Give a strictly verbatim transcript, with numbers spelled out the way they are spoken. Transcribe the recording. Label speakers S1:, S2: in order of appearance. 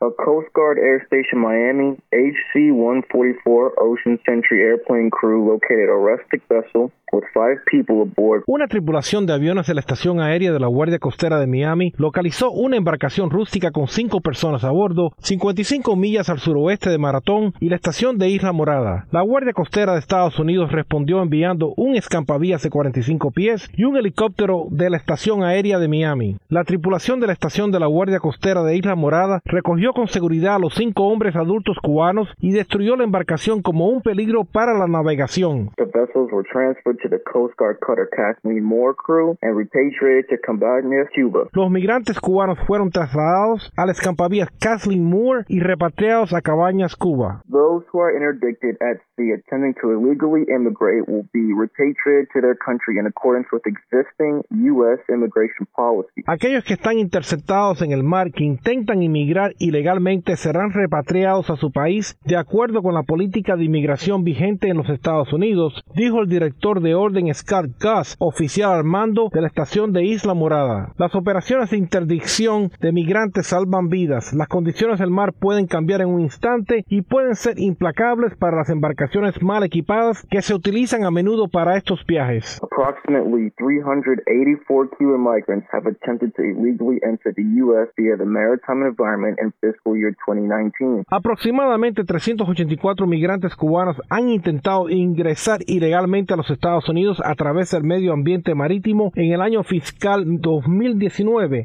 S1: A Coast Guard Air Station Miami H C one forty-four Ocean Sentry airplane crew located a rustic vessel with five people aboard.
S2: Una tripulación de aviones de la estación aérea de la Guardia Costera de Miami localizó una embarcación rústica con cinco personas a bordo, cincuenta y cinco millas al suroeste de Maratón y la estación de Isla Morada. La Guardia Costera de Estados Unidos respondió enviando un escampavías de cuarenta y cinco pies y un helicóptero de la estación aérea de Miami. La tripulación de la estación de la Guardia Costera de Isla Morada recogió con seguridad a los cinco hombres adultos cubanos y destruyó la embarcación como un peligro para la navegación.
S1: The vessels were transferred to the Coast Guard cutter Kathleen Moore crew and repatriated to Cabañas, Cuba.
S2: Los migrantes cubanos fueron trasladados al escampavías Kathleen Moore y repatriados a Cabañas, Cuba.
S1: Those who are interdicted at sea attempting to illegally immigrate will be repatriated to their country in accordance with existing U S immigration policy.
S2: Aquellos que están interceptados en el mar que intentan inmigrar ilegalmente serán repatriados a su país de acuerdo con la política de inmigración vigente en los Estados Unidos, dijo el director de orden Scott Gus, oficial al mando de la estación de Isla Morada. Las operaciones de interdicción de migrantes salvan vidas. Las condiciones del mar pueden cambiar en un instante y pueden ser implacables para las embarcaciones mal equipadas que se utilizan a menudo para estos viajes.
S1: Approximately three hundred eighty-four Cuban migrants have attempted to illegally enter the U S via the maritime environment in fiscal year twenty nineteen.
S2: Aproximadamente trescientos ochenta y cuatro migrantes cubanos han intentado ingresar ilegalmente a los Estados Unidos a través del medio ambiente marítimo en el año fiscal dos mil diecinueve,